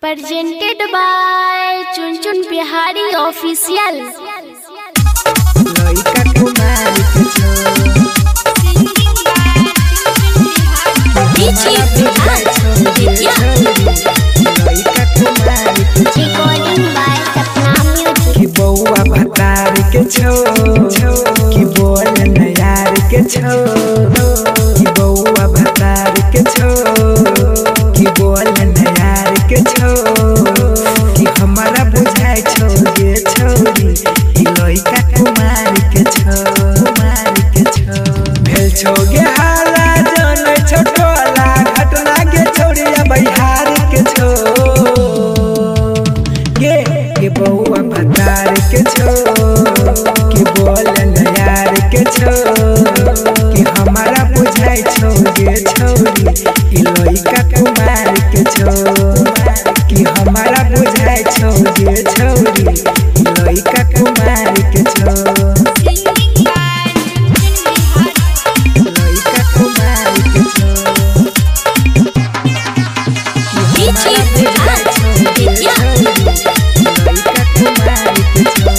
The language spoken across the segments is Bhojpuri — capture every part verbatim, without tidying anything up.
Presented by Chun Chun Bihari Official. लइका कुमार के छो डीजे लइका कुमार के छो Recording by Sapna Music. कि बउआ भतार के छो कि बोल नयार के छो कि बउआ भतार के छो कि बोल नयार के छो कि हमारा बुझाई छो ये छोरी कि लइका कुमार के छो कुमार के छो भेल छो गे हाला जन छोटोला घटना के छोड़िया बिहार के छो गे के बउआ भतार के छो कि बोल नयार के छो कि हमारा बुझाई छो गे छोरी कि लइका कुमार के छो कि हमारा बुझाई छो गे छोरी कि लइका कुमार के छो लइका कुमार के छो डीजे लइका कुमार के छो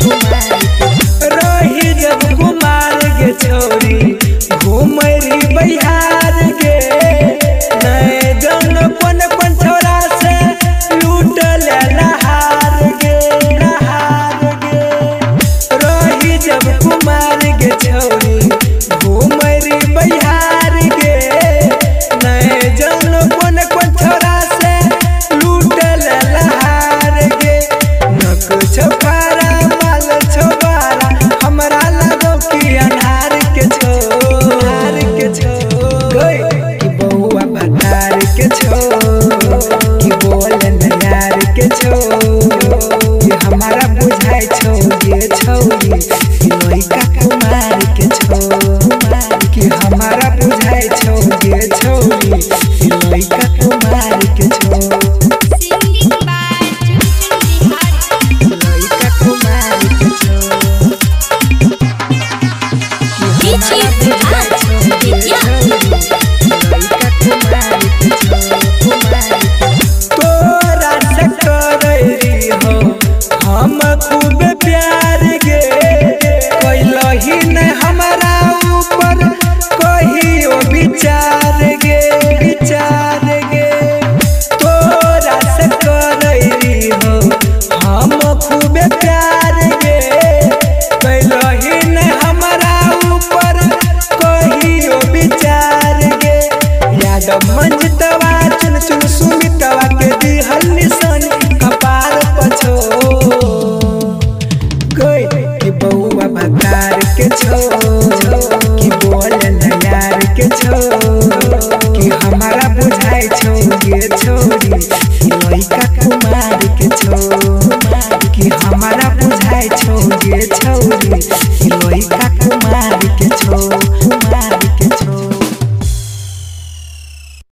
रही जब कुमार के छोरी घूमरी बिहार के नए जन कोन कोन छोरा से लूट ले लहार गे लहार गे रही जब कुमार के छोरी घूमरी बिहार के नए जन कोन कोन छोरा से लूट ले लहार गे नक छपारा माल छबारा हमरा लगो कि अनार के छो अनार के छो गई कि बउआ भतार के छो कि बोल नयार के छो कि हमारा बुझाई छो ये छोरी कि लइका कुमार के छो कि हमारा बुझाई छो ये छोरी कि लइका कुमार के छो लइका कुमार के छो डीजे लइका कुमार के छो तोरा से करई हो हम खूब प्यार गे कैलही न हमारा ऊपर कहियो विचार गे विचार गे तोरा से करई हो हम खूब प्यार गे कैलही न हमारा ऊपर कहियो विचार गे यादव मंजतवा चुन चुन सुमितवा के दिहल निशान कपार पछो गई कि बउआ भतार के छो कि बोल नयार के छो कि हमारा बुझाई छो ये छोरी कि लइका कुमार के छो कि हमारा बुझाई छो ये छोरी कि लइका कुमार